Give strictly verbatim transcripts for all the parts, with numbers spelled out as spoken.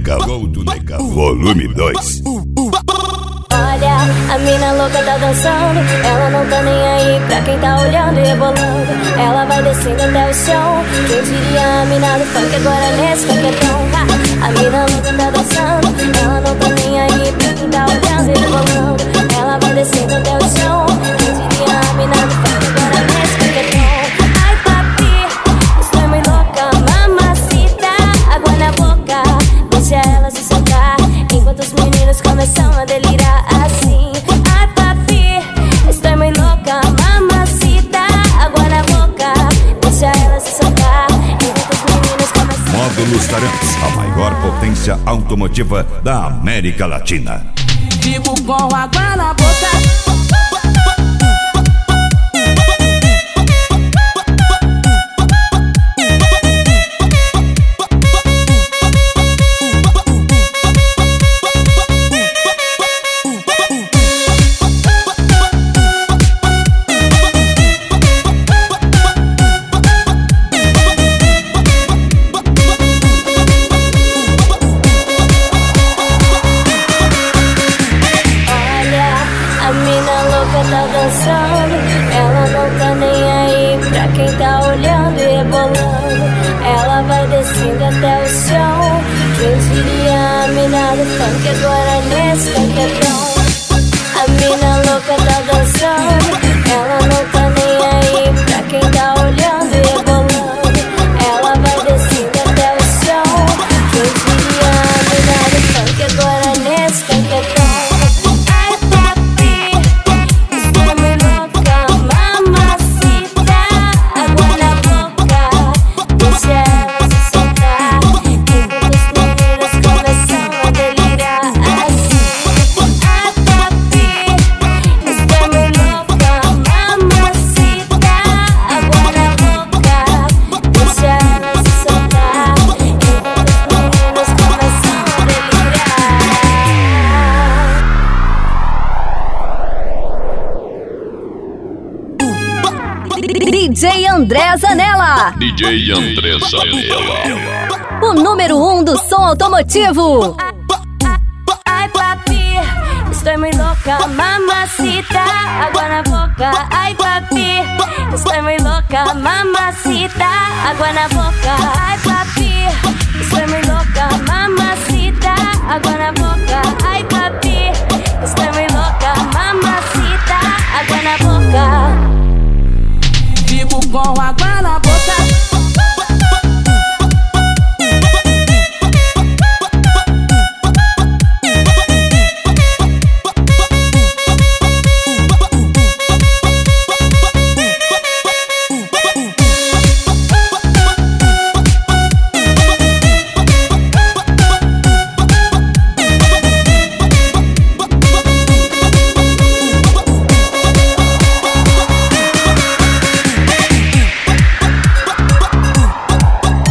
Negão, Gol do Negão, volume dois. Olha, a mina louca tá dançando, ela não tá nem aí pra quem tá olhando e rebolando. Ela vai descendo até o chão, quem diria a mina do funk agora nesse funkedão. A mina louca tá dançando, ela não tá nem aí pra quem tá olhando e rebolando. Ela vai descendo até o chão, quem diria a mina do funk agora nesse funkedão. Ai papi, estou muito louca, mamacita, água na boca, deixa ela se soltar, enquanto os meninos começam a delirar assim. Ai papi, estou muito louca, mamacita, água na boca, deixa ela se soltar, enquanto os meninos começam. Módulos Tarantes, a maior potência automotiva da América Latina. Fico com água na boca. Tá dançando, ela não tá nem aí pra quem tá olhando e rebolando. Ela vai descendo até o chão, quem diria a mina do funk agora nesse funkedão. A mina louca tá dançando, ela não tá nem aí pra quem tá olhando e rebolando. Ela vai descendo até o chão, quem diria a mina do funk agora nesse funkedão. D J André Zanella. D J André Zanella. O número um do som automotivo. Ai papi, estou muito louca, mamacita, água na boca. Ai papi, estou muito louca, mamacita, água na boca. Ai papi, estou muito louca, mamacita, água na boca. Ai papi, estou muito louca, mamacita, água na boca. Fico com água na boca.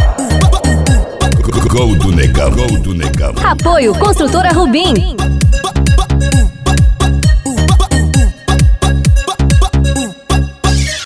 Gol do Negão, Gol do Negão. Apoio Construtora Rubim.